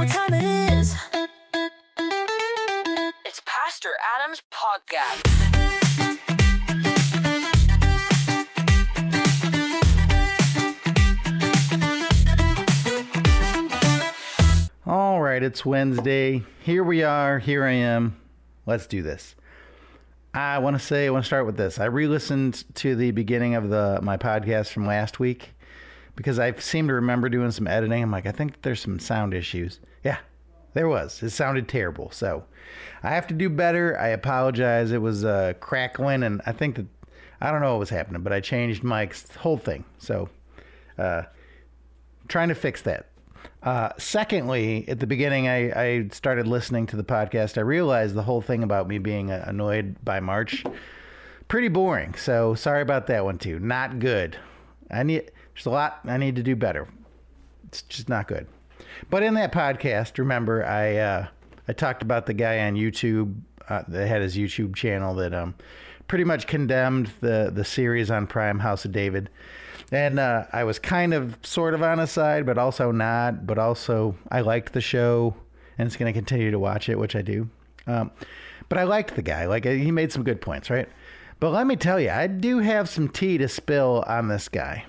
what time it is. It's Pastor Adam's podcast. All right, it's Wednesday. Here we are. Here I am. Let's do this. I want to start with this. I re-listened to the beginning of my podcast from last week because I seem to remember doing some editing. I'm like, I think there's some sound issues. Yeah, there was. It sounded terrible. So I have to do better. I apologize. It was crackling, and I think that, I don't know what was happening, but I changed Mike's whole thing. So trying to fix that. Secondly, at the beginning, I started listening to the podcast. I realized the whole thing about me being annoyed by March, pretty boring. So sorry about that one too. Not good. There's a lot I need to do better. It's just not good. But in that podcast, remember, I talked about the guy on YouTube that had his YouTube channel that pretty much condemned the series on Prime, House of David. And I was kind of sort of on his side, but also not. But also, I liked the show, and it's going to continue to watch it, which I do. But I liked the guy. Like, he made some good points, right? But let me tell you, I do have some tea to spill on this guy.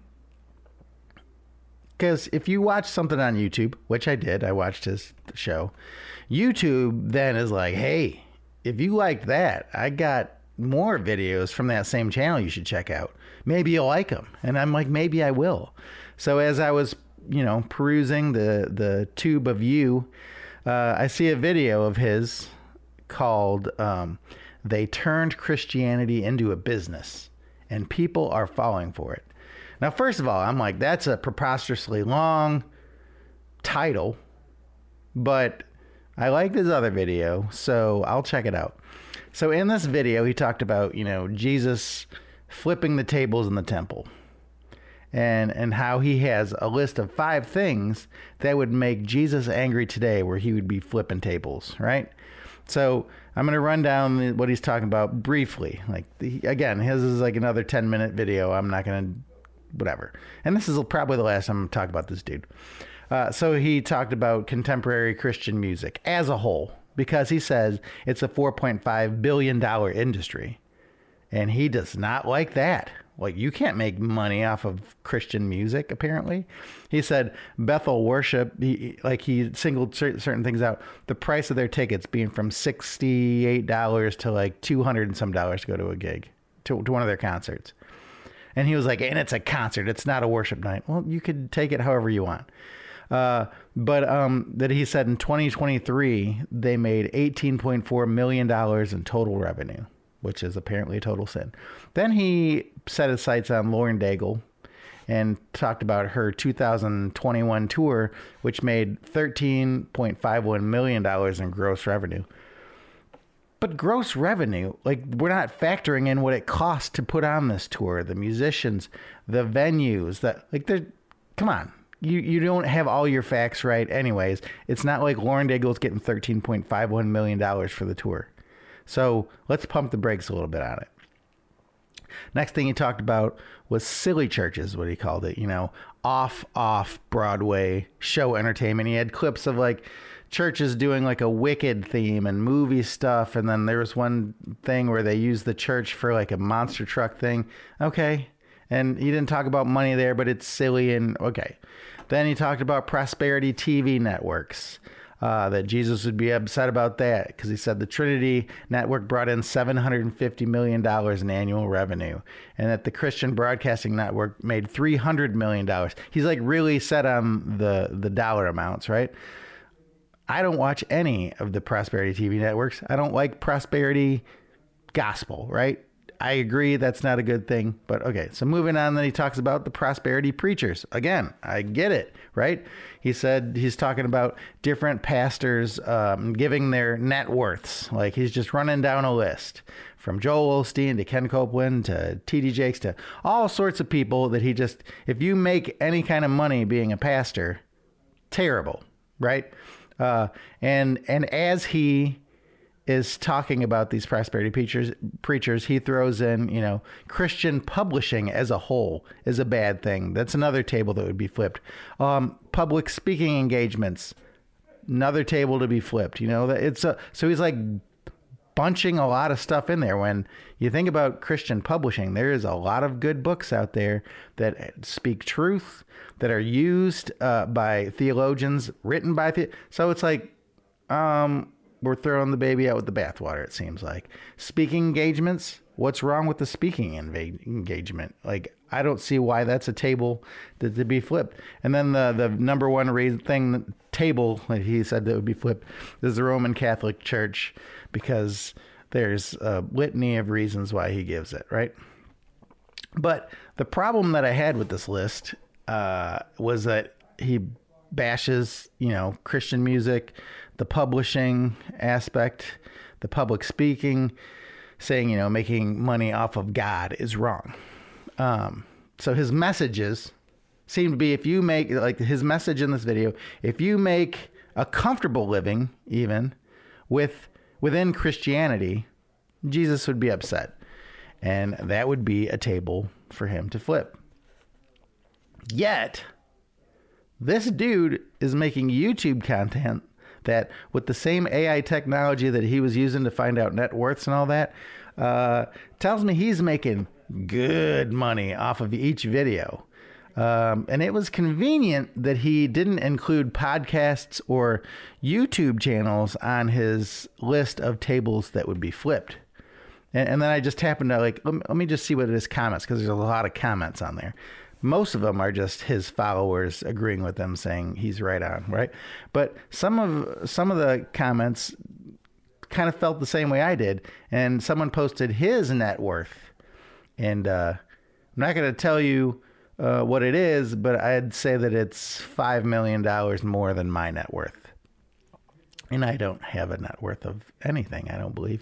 Because if you watch something on YouTube, which I did, I watched his show, YouTube then is like, hey, if you liked that, I got more videos from that same channel you should check out. Maybe you'll like them. And I'm like, maybe I will. So as I was, perusing the tube of you, I see a video of his called They Turned Christianity into a Business, and People Are Falling for It. Now, first of all, I'm like, that's a preposterously long title, but I liked his other video, so I'll check it out. So in this video, he talked about, Jesus flipping the tables in the temple and how he has a list of 5 things that would make Jesus angry today where he would be flipping tables, right? So I'm going to run down what he's talking about briefly. Again, his is like another 10-minute video. I'm not going to, whatever. And this is probably the last time I'm going to talk about this dude. So he talked about contemporary Christian music as a whole, because he says it's a $4.5 billion industry. And he does not like that. Like, you can't make money off of Christian music, apparently. He said Bethel worship, he singled certain things out. The price of their tickets being from $68 to like $200 and some dollars to go to a gig, to one of their concerts. And he was like, and it's a concert. It's not a worship night. Well, you could take it however you want. But that he said in 2023, they made $18.4 million in total revenue, which is apparently a total sin. Then he set his sights on Lauren Daigle and talked about her 2021 tour, which made $13.51 million in gross revenue. But gross revenue, like, we're not factoring in what it costs to put on this tour, the musicians, the venues, come on. You don't have all your facts right anyways. It's not like Lauren Daigle's getting $13.51 million for the tour. So let's pump the brakes a little bit on it. Next thing he talked about was silly churches, what he called it, off Broadway show entertainment. He had clips of like churches doing like a Wicked theme and movie stuff. And then there was one thing where they used the church for like a monster truck thing. Okay. And he didn't talk about money there, but it's silly and okay. Then he talked about prosperity TV networks, that Jesus would be upset about that because he said the Trinity Network brought in $750 million in annual revenue and that the Christian Broadcasting Network made $300 million. He's like really set on the dollar amounts, right? I don't watch any of the prosperity TV networks. I don't like prosperity gospel, right? I agree that's not a good thing, but okay. So moving on, then he talks about the prosperity preachers. Again, I get it, right? He said he's talking about different pastors giving their net worths. Like, he's just running down a list from Joel Osteen to Ken Copeland to T.D. Jakes to all sorts of people that he just, if you make any kind of money being a pastor, terrible, right? And as he is talking about these prosperity preachers, he throws in, Christian publishing as a whole is a bad thing. That's another table that would be flipped. Public speaking engagements, another table to be flipped. You know, so he's like bunching a lot of stuff in there. When you think about Christian publishing, there is a lot of good books out there that speak truth, that are used by theologians, written by so it's like we're throwing the baby out with the bathwater, it seems like. Speaking engagements, what's wrong with the speaking engagement? Like, I don't see why that's a table to be flipped. And then the number one table, like he said, that would be flipped is the Roman Catholic Church, because there's a litany of reasons why he gives it, right? But the problem that I had with this list was that he bashes, Christian music, the publishing aspect, the public speaking, saying, making money off of God is wrong. So his messages seem to be, if you make, like his message in this video, if you make a comfortable living, even within Christianity, Jesus would be upset. And that would be a table for him to flip. Yet, this dude is making YouTube content that, with the same AI technology that he was using to find out net worths and all that, tells me he's making good money off of each video. And it was convenient that he didn't include podcasts or YouTube channels on his list of tables that would be flipped. And then I just happened to let me just see what his comments, because there's a lot of comments on there. Most of them are just his followers agreeing with them, saying he's right on, right? But some of the comments kind of felt the same way I did. And someone posted his net worth. And I'm not going to tell you what it is, but I'd say that it's $5 million more than my net worth. And I don't have a net worth of anything, I don't believe.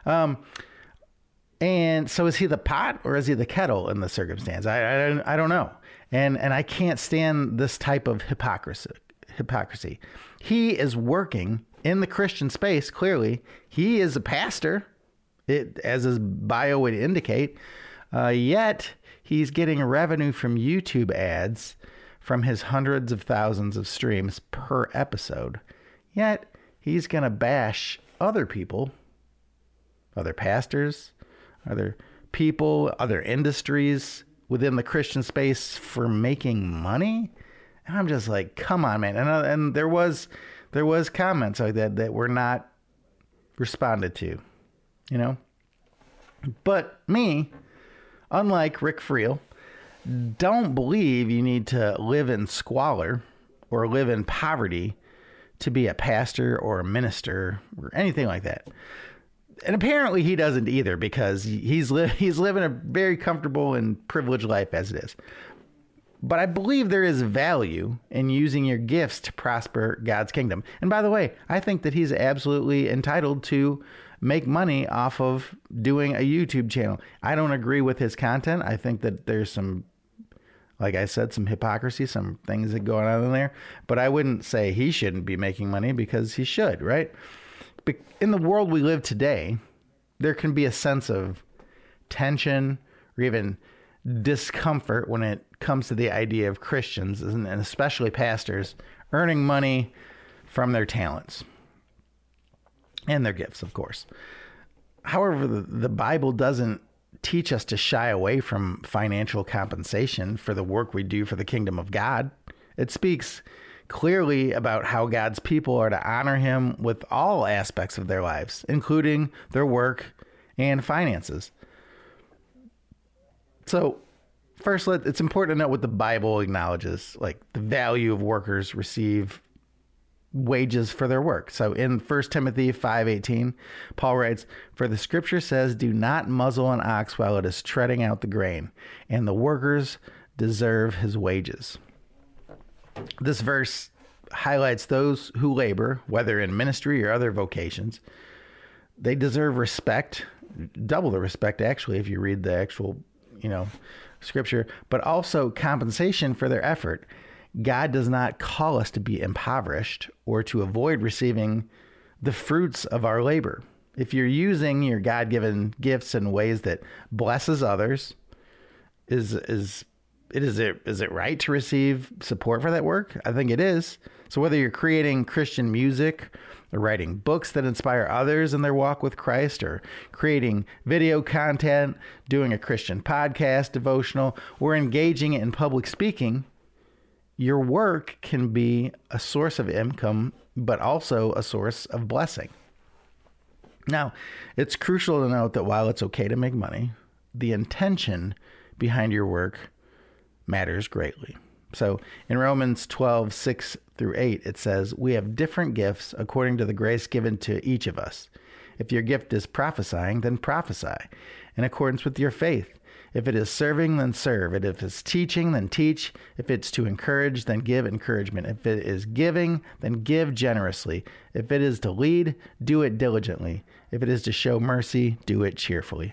And so is he the pot or is he the kettle in the circumstance? I don't know. And I can't stand this type of hypocrisy. He is working in the Christian space, clearly. He is a pastor, as his bio would indicate. Yet he's getting revenue from YouTube ads from his hundreds of thousands of streams per episode. Yet he's going to bash other people, other pastors, other people, other industries within the Christian space for making money. And I'm just like, come on, man. And there was comments like that were not responded to, But me, unlike Rick Friel, don't believe you need to live in squalor or live in poverty to be a pastor or a minister or anything like that. And apparently he doesn't either, because he's living a very comfortable and privileged life as it is. But I believe there is value in using your gifts to prosper God's kingdom. And by the way, I think that he's absolutely entitled to make money off of doing a YouTube channel. I don't agree with his content. I think that there's some, like I said, some hypocrisy, some things that go on in there. But I wouldn't say he shouldn't be making money, because he should, right? But in the world we live today, there can be a sense of tension or even discomfort when it comes to the idea of Christians, and especially pastors, earning money from their talents and their gifts, of course. However, the Bible doesn't teach us to shy away from financial compensation for the work we do for the kingdom of God. It speaks clearly about how God's people are to honor him with all aspects of their lives, including their work and finances. So first, it's important to note what the Bible acknowledges, like the value of workers receive wages for their work. So in 1 Timothy 5:18, Paul writes, "For the scripture says, do not muzzle an ox while it is treading out the grain, and the workers deserve his wages." This verse highlights those who labor, whether in ministry or other vocations. They deserve respect, double the respect, actually, if you read the actual, scripture, but also compensation for their effort. God does not call us to be impoverished or to avoid receiving the fruits of our labor. If you're using your God-given gifts in ways that blesses others, is Is it right to receive support for that work? I think it is. So whether you're creating Christian music or writing books that inspire others in their walk with Christ, or creating video content, doing a Christian podcast, devotional, or engaging in public speaking, your work can be a source of income, but also a source of blessing. Now, it's crucial to note that while it's okay to make money, the intention behind your work matters greatly. So in Romans 12:6-8, it says, "We have different gifts according to the grace given to each of us. If your gift is prophesying, then prophesy in accordance with your faith. If it is serving, then serve. And if it's teaching, then teach. If it's to encourage, then give encouragement. If it is giving, then give generously. If it is to lead, do it diligently. If it is to show mercy, do it cheerfully."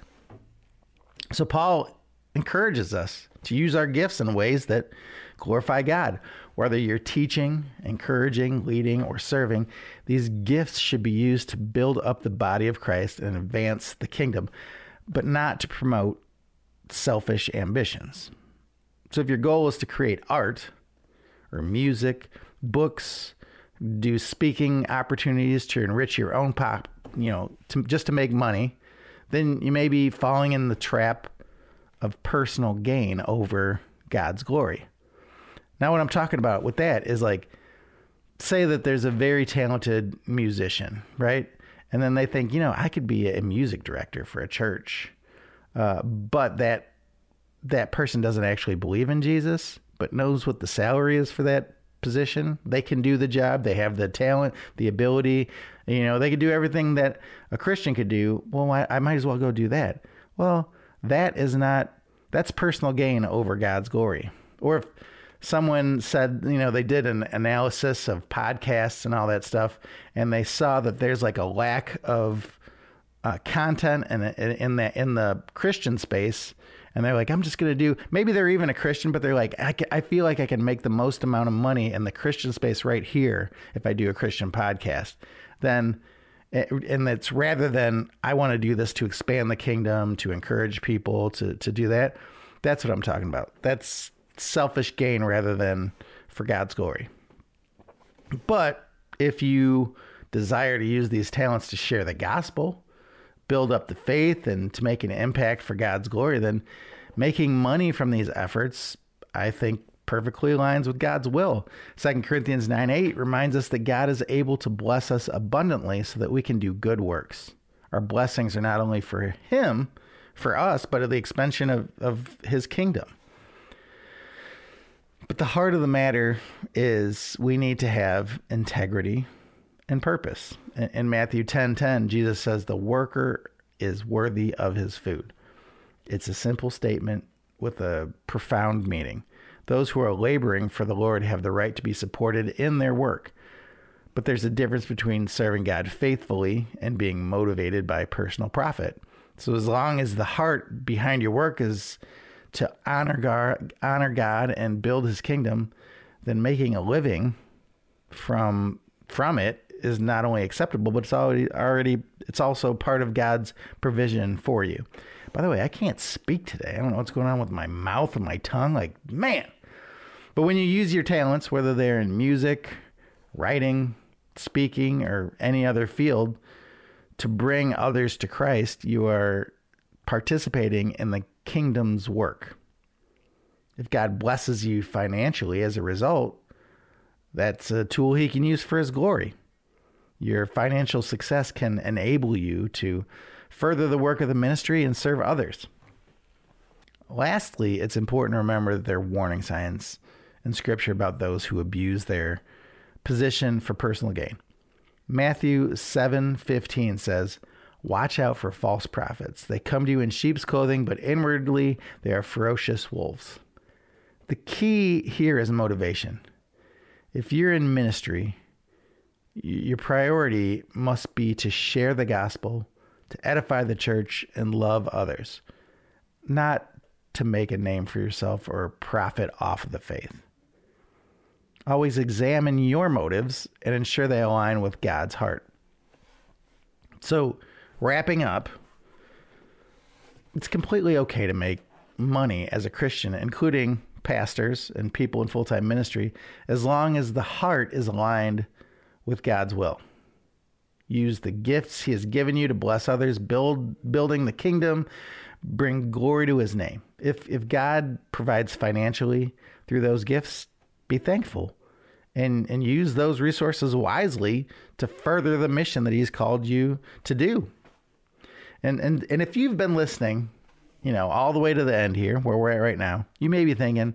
So Paul encourages us to use our gifts in ways that glorify God. Whether you're teaching, encouraging, leading, or serving, these gifts should be used to build up the body of Christ and advance the kingdom, but not to promote selfish ambitions. So if your goal is to create art or music, books, do speaking opportunities to enrich your own just to make money, then you may be falling in the trap of personal gain over God's glory. Now, what I'm talking about with that is, like, say that there's a very talented musician, right? And then they think, I could be a music director for a church. But that person doesn't actually believe in Jesus, but knows what the salary is for that position. They can do the job. They have the talent, the ability. They could do everything that a Christian could do. Well, I might as well go do that. Well, that's personal gain over God's glory. Or if someone said, they did an analysis of podcasts and all that stuff, and they saw that there's like a lack of content in the Christian space, and they're like, I'm just going to do, maybe they're even a Christian, but they're like, I feel like I can make the most amount of money in the Christian space right here if I do a Christian podcast. And it's rather than, I want to do this to expand the kingdom, to encourage people to do that. That's what I'm talking about. That's selfish gain rather than for God's glory. But if you desire to use these talents to share the gospel, build up the faith, and to make an impact for God's glory, then making money from these efforts, I think, perfectly aligns with God's will. 2 Corinthians 9:8 reminds us that God is able to bless us abundantly so that we can do good works. Our blessings are not only for Him, for us, but at the expansion of His kingdom. But the heart of the matter is we need to have integrity and purpose. In Matthew 10:10, Jesus says the worker is worthy of his food. It's a simple statement with a profound meaning. Those who are laboring for the Lord have the right to be supported in their work. But there's a difference between serving God faithfully and being motivated by personal profit. So as long as the heart behind your work is to honor God and build His kingdom, then making a living from it is not only acceptable, but it's also part of God's provision for you. By the way, I can't speak today. I don't know what's going on with my mouth and my tongue. Like, man. But when you use your talents, whether they're in music, writing, speaking, or any other field, to bring others to Christ, you are participating in the kingdom's work. If God blesses you financially as a result, that's a tool He can use for His glory. Your financial success can enable you to further the work of the ministry and serve others. Lastly, it's important to remember that there are warning signs in Scripture about those who abuse their position for personal gain. Matthew 7:15 says, "Watch out for false prophets. They come to you in sheep's clothing, but inwardly they are ferocious wolves." The key here is motivation. If you're in ministry, your priority must be to share the gospel, to edify the church, and love others, not to make a name for yourself or profit off of the faith. Always examine your motives and ensure they align with God's heart. So, wrapping up, it's completely okay to make money as a Christian, including pastors and people in full-time ministry as long as the heart is aligned with God's will. Use the gifts he has given you to bless others, building the kingdom, bring glory to his name. If God provides financially through those gifts, be thankful and use those resources wisely to further the mission that he's called you to do. And if you've been listening, all the way to the end here, where we're at right now, you may be thinking,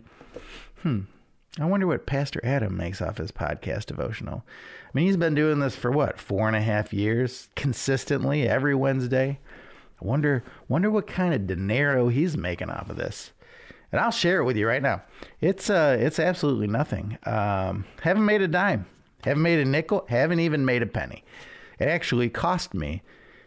I wonder what Pastor Adam makes off his podcast devotional. I mean, he's been doing this for 4.5 years, consistently every Wednesday. I wonder what kind of dinero he's making off of this. And I'll share it with you right now. It's absolutely nothing. Haven't made a dime, haven't made a nickel, haven't even made a penny. It actually cost me.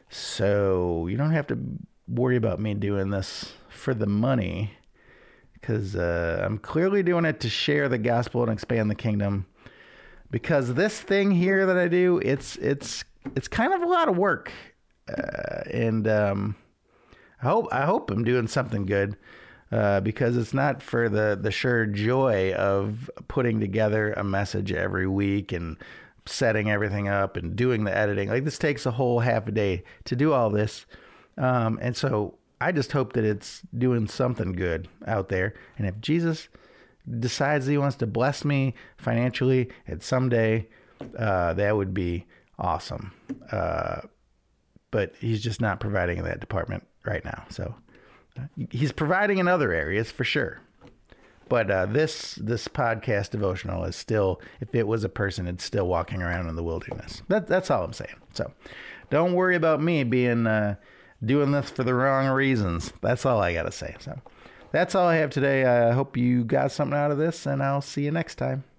So you don't have to worry about me doing this for the money, because I'm clearly doing it to share the gospel and expand the kingdom. Because this thing here that I do, it's kind of a lot of work, and I hope I'm doing something good, because it's not for the sure joy of putting together a message every week and setting everything up and doing the editing. Like, this takes a whole half a day to do all this. And so I just hope that it's doing something good out there. And if Jesus decides he wants to bless me financially at someday, that would be awesome. But he's just not providing in that department right now. So he's providing in other areas for sure. But this podcast devotional is still, if it was a person, it's still walking around in the wilderness. That's all I'm saying. So don't worry about me being doing this for the wrong reasons. That's all I got to say. So that's all I have today. I hope you got something out of this, and I'll see you next time.